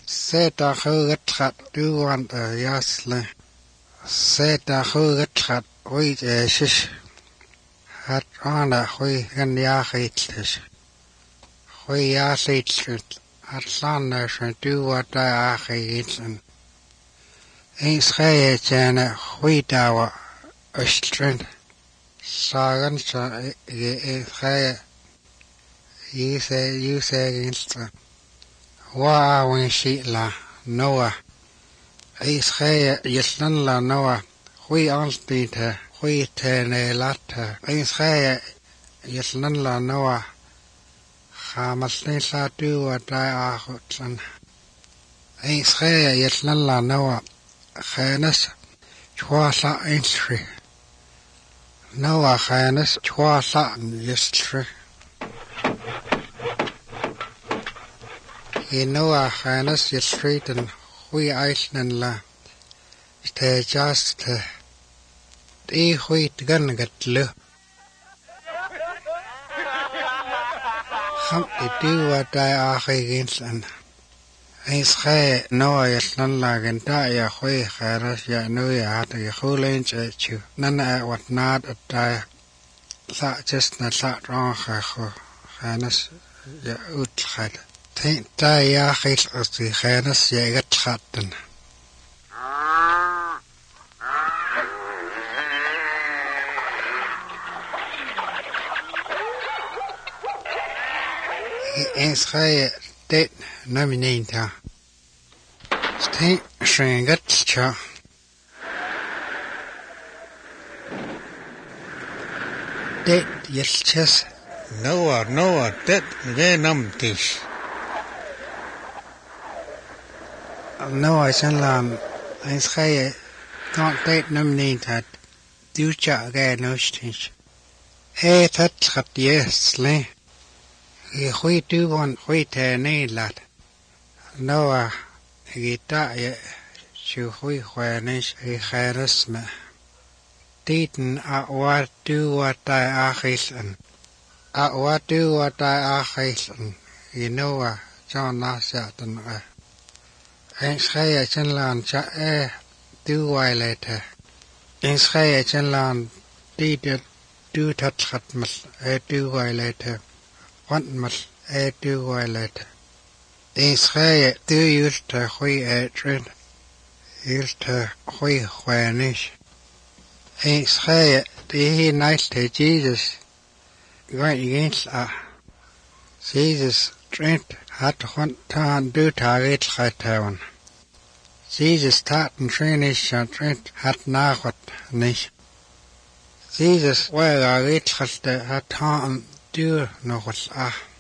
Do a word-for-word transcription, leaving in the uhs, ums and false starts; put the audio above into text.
Seta Hugatrat do want a yasle. Seta Hugatrat wait a shish. Hat on a hui and yachitlish. Hui yachitlit. At Sanders and do what I achit and ain't shay jana hui dawa a strength. Sagan sa ye shay. You say, you say against her. Wa when she la Noah. Is he yeslan la Noah. We answered her. We ten a latter. Is he yeslan la Noah. Hamasni sa do what I ahutlan. Is he yeslan la Noah. Hanes chwasa entry. Noah hanes chwasa yestry. He Noah hanes yestry and we Iceland la. Stay just uh, the wheat gun get low. Humpty do what I are against and Is he Noah Iceland lag and die a way haras ya no ya had a whole inch at you. None at what not at die. That just not that wrong ha hanes ya uthad. Think die ya hate as the hanes ya get chatten. Is he dead nominator? Stay shring at cha. Dead yes chess. Noah, Noah, dead they num dish. Noah Shanlan is he not dead nominated. Do cha again no stitch. Hey, that's got yes, lay. If we do want we to need lad. Noah, he died, so we wanish a harassment. Didn't at what do what I achisen. At what do what I achisen. You know, uh, John Nassatan. Ain't say a chinland cha eh, do I later. Ain't say a chinland did do touch at mus, eh, do I later. Want must I do I later. Is he do used to we a trend, used to we wanish. Is he he nice to Jesus, going against a Jesus trend had one time do target right town. Jesus taught and trainish and trend had not what nish. Jesus where I reach had time do no what ah.